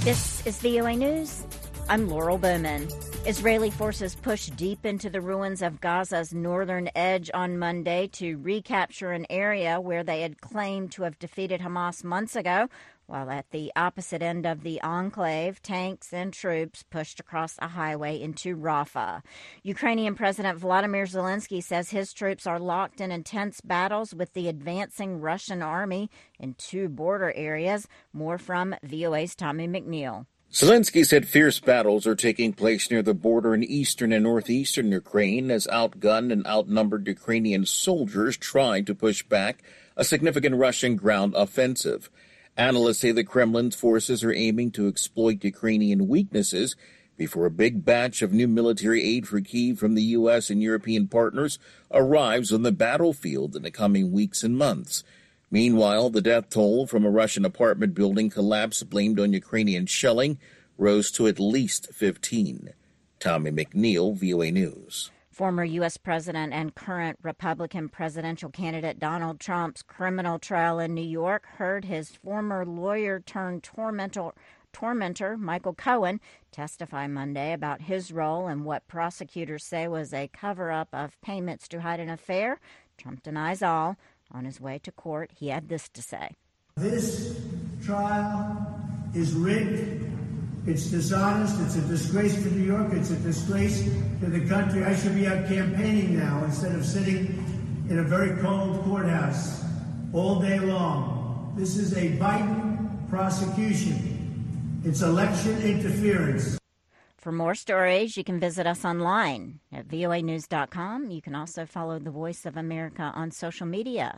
This is VOA News. I'm Laurel Bowman. Israeli forces pushed deep into the ruins of Gaza's northern edge on Monday to recapture an area where they had claimed to have defeated Hamas months ago, while at the opposite end of the enclave, tanks and troops pushed across a highway into Rafah. Ukrainian President Volodymyr Zelensky says his troops are locked in intense battles with the advancing Russian army in two border areas. More from VOA's Tommy McNeil. Zelensky said fierce battles are taking place near the border in eastern and northeastern Ukraine as outgunned and outnumbered Ukrainian soldiers try to push back a significant Russian ground offensive. Analysts say the Kremlin's forces are aiming to exploit Ukrainian weaknesses before a big batch of new military aid for Kyiv from the U.S. and European partners arrives on the battlefield in the coming weeks and months. Meanwhile, the death toll from a Russian apartment building collapse blamed on Ukrainian shelling rose to at least 15. Tommy McNeil, VOA News. Former U.S. President and current Republican presidential candidate Donald Trump's criminal trial in New York heard his former lawyer-turned-tormentor Michael Cohen testify Monday about his role in what prosecutors say was a cover-up of payments to hide an affair. Trump denies all. On his way to court, he had this to say. This trial is rigged. It's dishonest. It's a disgrace to New York. It's a disgrace to the country. I should be out campaigning now instead of sitting in a very cold courthouse all day long. This is a Biden prosecution. It's election interference. For more stories, you can visit us online at voanews.com. You can also follow the Voice of America on social media,